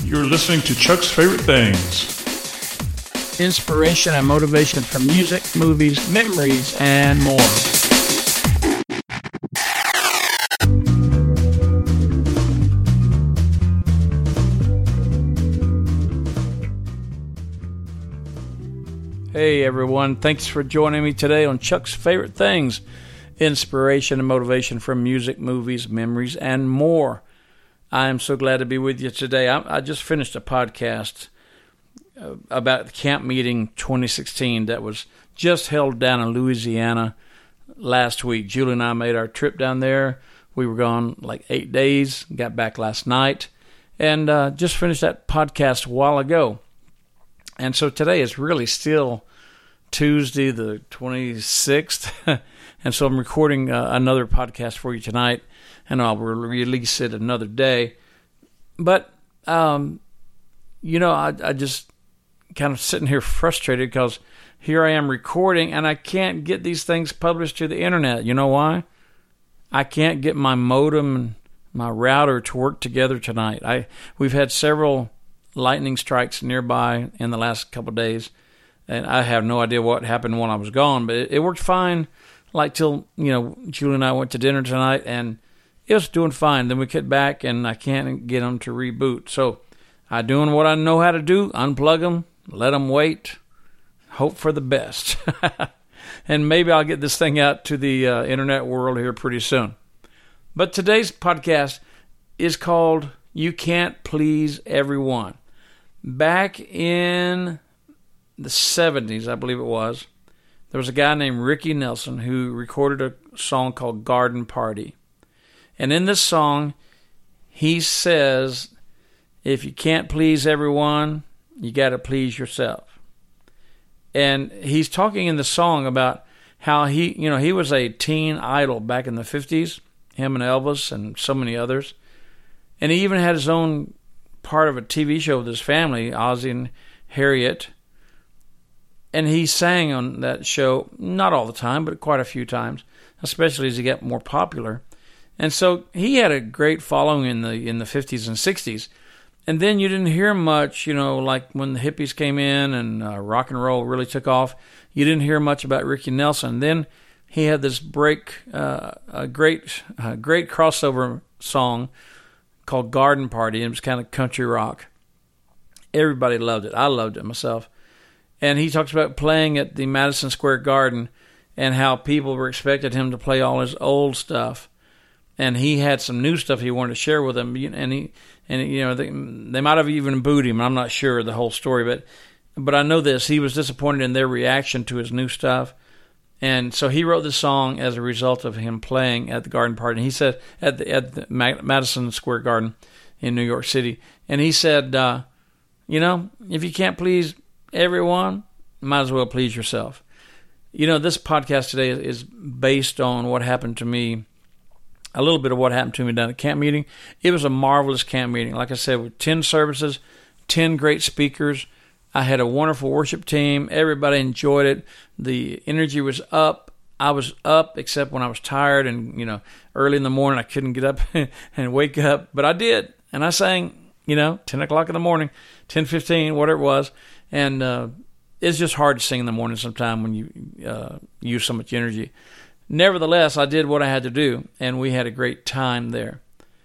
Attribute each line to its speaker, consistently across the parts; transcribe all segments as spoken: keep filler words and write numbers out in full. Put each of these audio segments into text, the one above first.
Speaker 1: You're listening to Chuck's Favorite Things.
Speaker 2: Inspiration and motivation from music, movies, memories, and more. Hey everyone, thanks for joining me today on Chuck's Favorite Things. Inspiration and motivation from music, movies, memories, and more. I am so glad to be with you today. I, I just finished a podcast uh, about the camp meeting twenty sixteen that was just held down in Louisiana last week. Julie and I made our trip down there. We were gone like eight days, got back last night, and uh, just finished that podcast a while ago. And so today is really still Tuesday the twenty-sixth, and so I'm recording uh, another podcast for you tonight, and I'll release it another day. But, um, you know, I, I just kind of sitting here frustrated because here I am recording, and I can't get these things published to the internet. You know why? I can't get my modem and my router to work together tonight. I We've had several lightning strikes nearby in the last couple of days, and I have no idea what happened when I was gone, but it, it worked fine, like till, you know, Julie and I went to dinner tonight, and it was doing fine. Then we get back, and I can't get them to reboot. So I'm doing what I know how to do, unplug them, let them wait, hope for the best. And maybe I'll get this thing out to the uh, internet world here pretty soon. But today's podcast is called You Can't Please Everyone. Back in the seventies, I believe it was, there was a guy named Ricky Nelson who recorded a song called Garden Party. And in this song, he says, if you can't please everyone, you got to please yourself. And he's talking in the song about how he, you know, he was a teen idol back in the fifties, him and Elvis and so many others. And he even had his own part of a T V show with his family, Ozzie and Harriet. And he sang on that show, not all the time, but quite a few times, especially as he got more popular. And so he had a great following in the in the fifties and sixties. And then you didn't hear much, you know, like when the hippies came in and uh, rock and roll really took off, you didn't hear much about Ricky Nelson. Then he had this break, uh, a great, uh, great crossover song called Garden Party, and it was kind of country rock. Everybody loved it. I loved it myself. And he talks about playing at the Madison Square Garden and how people were expected him to play all his old stuff. And he had some new stuff he wanted to share with them. And he, and you know, they, they might have even booed him. I'm not sure the whole story, but but I know this. He was disappointed in their reaction to his new stuff. And so he wrote this song as a result of him playing at the Garden Party. And he said, at the, at the Madison Square Garden in New York City. And he said, uh, you know, if you can't please everyone, might as well please yourself. You know, this podcast today is based on what happened to me, a little bit of what happened to me down at camp meeting. It was a marvelous camp meeting. Like I said, with ten services, ten great speakers. I had a wonderful worship team. Everybody enjoyed it. The energy was up. I was up, except when I was tired and, you know, early in the morning I couldn't get up and wake up. But I did. And I sang, you know, ten o'clock in the morning, ten fifteen, whatever it was. And uh, it's just hard to sing in the morning sometime when you uh, use so much energy. Nevertheless, I did what I had to do, and we had a great time there.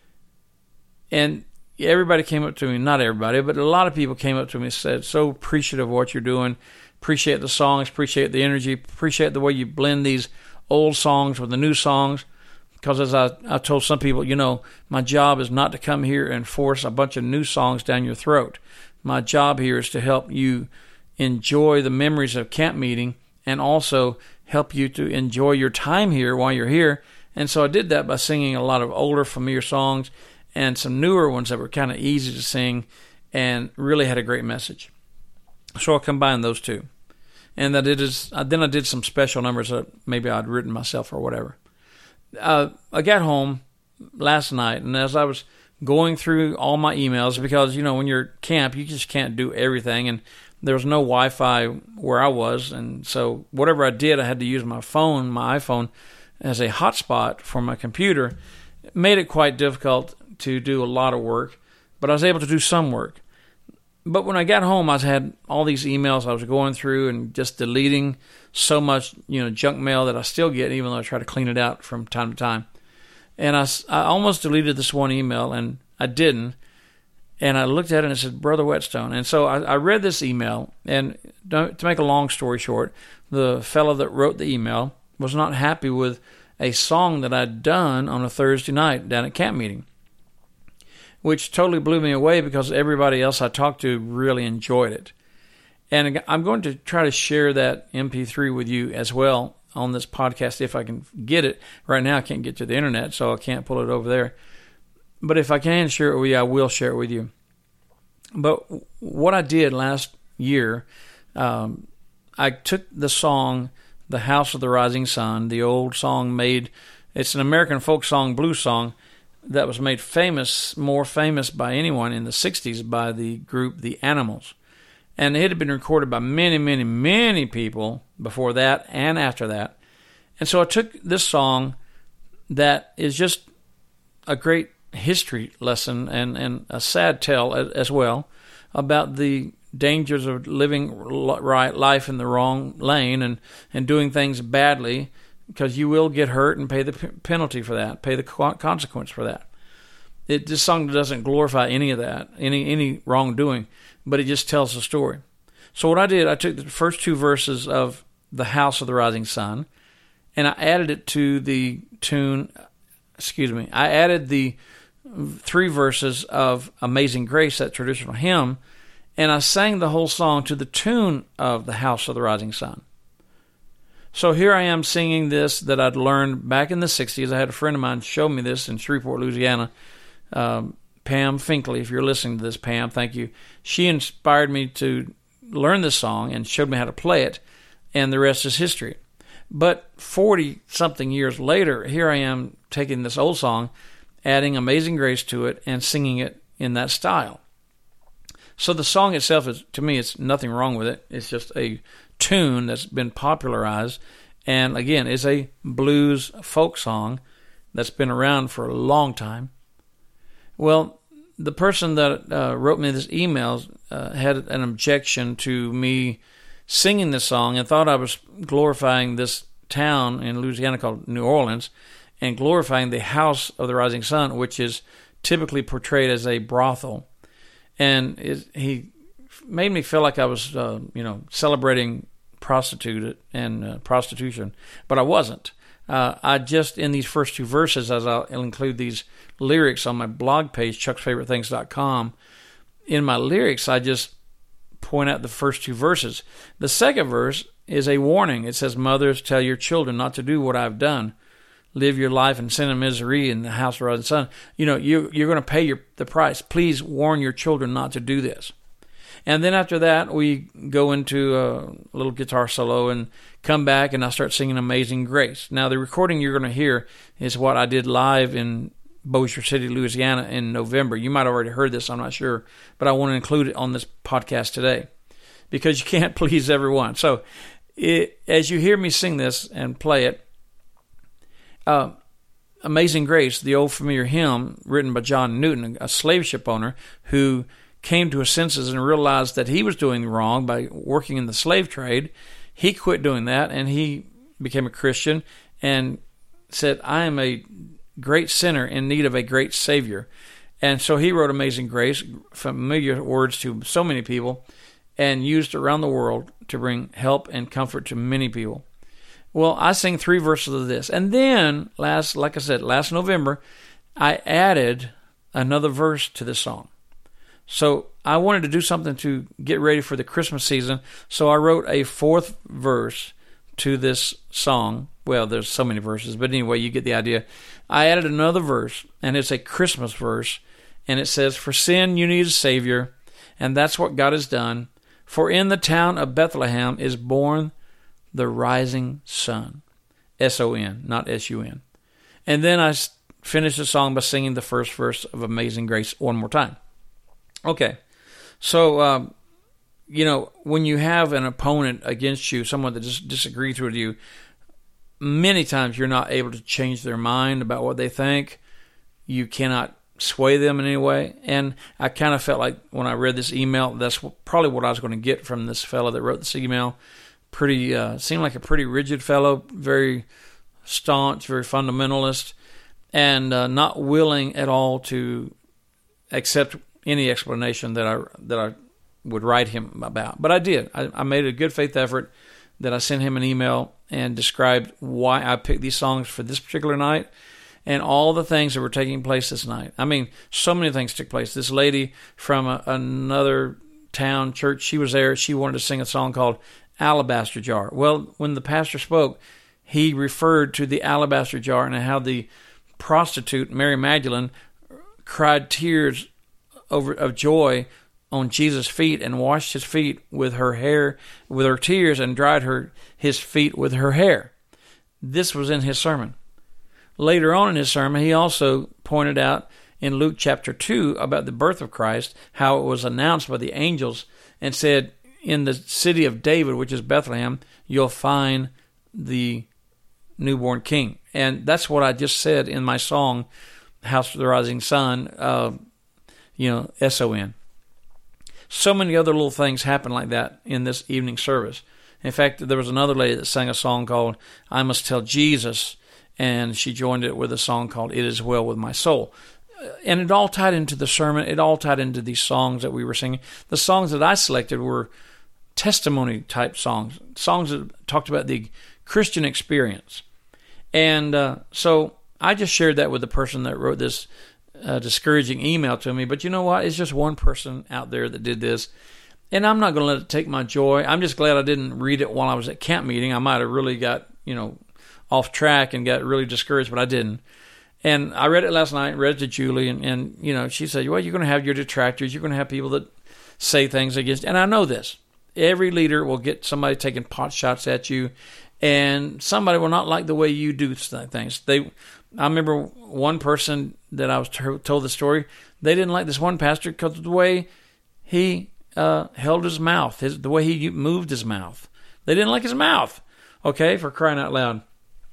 Speaker 2: And everybody came up to me, not everybody, but a lot of people came up to me and said, so appreciative of what you're doing, appreciate the songs, appreciate the energy, appreciate the way you blend these old songs with the new songs. Because as I, I told some people, you know, my job is not to come here and force a bunch of new songs down your throat. My job here is to help you enjoy the memories of camp meeting and also help you to enjoy your time here while you're here. And so I did that by singing a lot of older, familiar songs and some newer ones that were kind of easy to sing and really had a great message. So I combined those two. And I did is, then I did some special numbers that maybe I'd written myself or whatever. Uh, I got home last night, and as I was going through all my emails, because, you know, when you're at camp, you just can't do everything, and there was no Wi-Fi where I was, and so whatever I did, I had to use my phone, my iPhone, as a hotspot for my computer. It made it quite difficult to do a lot of work, but I was able to do some work. but when I got home, I had all these emails I was going through and just deleting so much, you know, junk mail that I still get, even though I try to clean it out from time to time. And I, I almost deleted this one email, and I didn't. And I looked at it and it said, Brother Whetstone. And so I, I read this email, and to make a long story short, the fellow that wrote the email was not happy with a song that I'd done on a Thursday night down at camp meeting, which totally blew me away because everybody else I talked to really enjoyed it. And I'm going to try to share that M P three with you as well on this podcast if I can get it. Right now I can't get to the internet, so I can't pull it over there. But if I can share it with you, I will share it with you. But what I did last year, um, I took the song, The House of the Rising Sun, the old song made, it's an American folk song, blues song, that was made famous, more famous by anyone in the sixties by the group The Animals. And it had been recorded by many, many, many people before that and after that. And so I took this song that is just a great history lesson and, and a sad tale as well about the dangers of living right life in the wrong lane and, and doing things badly, because you will get hurt and pay the p- penalty for that, pay the consequence for that. It, this song doesn't glorify any of that, any any wrongdoing, but it just tells the story. So what I did, I took the first two verses of The House of the Rising Sun, and I added it to the tune, excuse me, I added the three verses of Amazing Grace, that traditional hymn, and I sang the whole song to the tune of The House of the Rising Sun. So here I am singing this that I'd learned back in the sixties. I had a friend of mine show me this in Shreveport, Louisiana, um, Pam Finkley. If you're listening to this, Pam, thank you. She inspired me to learn this song and showed me how to play it, and the rest is history. But forty-something years later, here I am taking this old song, adding Amazing Grace to it, and singing it in that style. So the song itself, is, to me, it's nothing wrong with it. It's just a tune that's been popularized, and again, it's a blues folk song that's been around for a long time. Well, the person that uh, wrote me this email uh, had an objection to me singing this song and thought I was glorifying this town in Louisiana called New Orleans and glorifying the House of the Rising Sun, which is typically portrayed as a brothel. And it, he made me feel like I was, uh, you know, celebrating prostitute and uh, prostitution, but I wasn't. Uh, I just, in these first two verses, as I'll include these lyrics on my blog page, chucks favorite things dot com, in my lyrics, I just point out the first two verses. The second verse is a warning. It says, mothers, tell your children not to do what I've done. Live your life in sin and misery in the house of the rising sun. You know, you, you're going to pay your, the price. Please warn your children not to do this. And then after that, we go into a little guitar solo and come back, and I start singing Amazing Grace. Now, the recording you're going to hear is what I did live in Bossier City, Louisiana in November. You might have already heard this, I'm not sure, but I want to include it on this podcast today because you can't please everyone. So it, as you hear me sing this and play it, uh, Amazing Grace, the old familiar hymn written by John Newton, a slave ship owner who came to his senses and realized that he was doing wrong by working in the slave trade. He quit doing that, and he became a Christian and said, I am a great sinner in need of a great Savior. And so he wrote Amazing Grace, familiar words to so many people, and used around the world to bring help and comfort to many people. Well, I sang three verses of this. And then, last, like I said, last November, I added another verse to this song. So I wanted to do something to get ready for the Christmas season, so I wrote a fourth verse to this song. Well, there's so many verses, but anyway, you get the idea. I added another verse, and it's a Christmas verse, and it says, for sin you need a Savior, and that's what God has done. For in the town of Bethlehem is born the rising sun. S O N, not S U N. And then I finished the song by singing the first verse of Amazing Grace one more time. Okay, so, um, you know, when you have an opponent against you, someone that just disagrees with you, many times you're not able to change their mind about what they think. You cannot sway them in any way. And I kind of felt like when I read this email, that's probably what I was going to get from this fellow that wrote this email. Pretty, uh, seemed like a pretty rigid fellow, very staunch, very fundamentalist, and uh, not willing at all to accept any explanation that I that I would write him about. But I did. I, I made a good faith effort that I sent him an email and described why I picked these songs for this particular night and all the things that were taking place this night. I mean, so many things took place. This lady from a, another town church, she was there. She wanted to sing a song called Alabaster Jar. Well, when the pastor spoke, he referred to the alabaster jar and how the prostitute, Mary Magdalene, cried tears over of joy on Jesus' feet and washed his feet with her hair, with her tears, and dried her his feet with her hair. This was in his sermon. Later on in his sermon, he also pointed out in Luke chapter two about the birth of Christ, how it was announced by the angels and said, in the city of David, which is Bethlehem, you'll find the newborn king. And that's what I just said in my song, House of the Rising Sun, uh, you know, S O N. So many other little things happen like that in this evening service. In fact, there was another lady that sang a song called I Must Tell Jesus, and she joined it with a song called It Is Well With My Soul. And it all tied into the sermon. It all tied into these songs that we were singing. The songs that I selected were testimony-type songs, songs that talked about the Christian experience. And uh, so I just shared that with the person that wrote this uh, discouraging email to me. But you know what? It's just one person out there that did this. And I'm not going to let it take my joy. I'm just glad I didn't read it while I was at camp meeting. I might have really got, you know, off track and got really discouraged, but I didn't. And I read it last night, read it to Julie, and, and you know, she said, well, you're going to have your detractors. You're going to have people that say things against. And I know this. Every leader will get somebody taking pot shots at you, and somebody will not like the way you do things. They, I remember one person that I was t- told the story, they didn't like this one pastor because of the way he uh, held his mouth, his, the way he moved his mouth. They didn't like his mouth, okay, for crying out loud.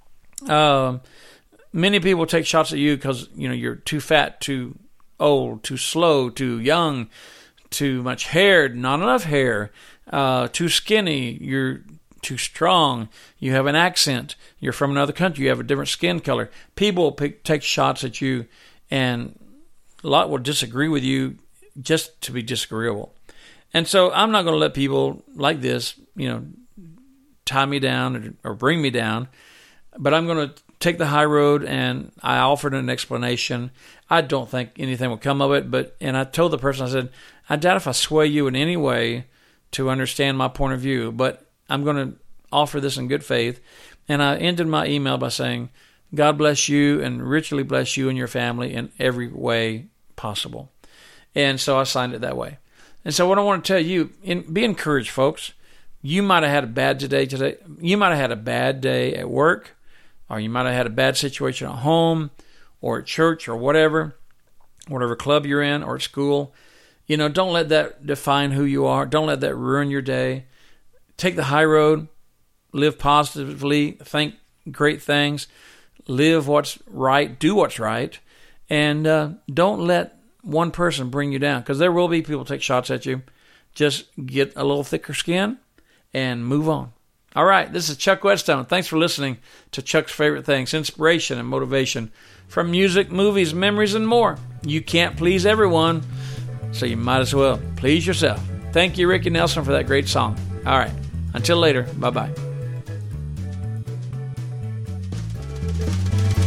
Speaker 2: Um, many people take shots at you because, you know, you're too fat, too old, too slow, too young, too much hair, not enough hair, uh, too skinny, you're too strong, you have an accent, you're from another country, you have a different skin color. People will pick, take shots at you, and a lot will disagree with you just to be disagreeable. And so I'm not going to let people like this, you know, tie me down or, or bring me down, but I'm going to take the high road, and I offered an explanation. I don't think anything will come of it, but and I told the person, I said, I doubt if I sway you in any way to understand my point of view, but I'm going to offer this in good faith. And I ended my email by saying, God bless you and richly bless you and your family in every way possible. And so I signed it that way. And so what I want to tell you, in, be encouraged, folks. You might have had a bad day today. You might have had a bad day at work, or you might have had a bad situation at home or at church or whatever, whatever club you're in or at school. You know, don't let that define who you are. Don't let that ruin your day. Take the high road. Live positively. Think great things. Live what's right. Do what's right. And uh, don't let one person bring you down, because there will be people take shots at you. Just get a little thicker skin and move on. All right, this is Chuck Whetstone. Thanks for listening to Chuck's Favorite Things, inspiration and motivation from music, movies, memories, and more. You can't please everyone, so you might as well please yourself. Thank you, Ricky Nelson, for that great song. All right, until later, bye-bye.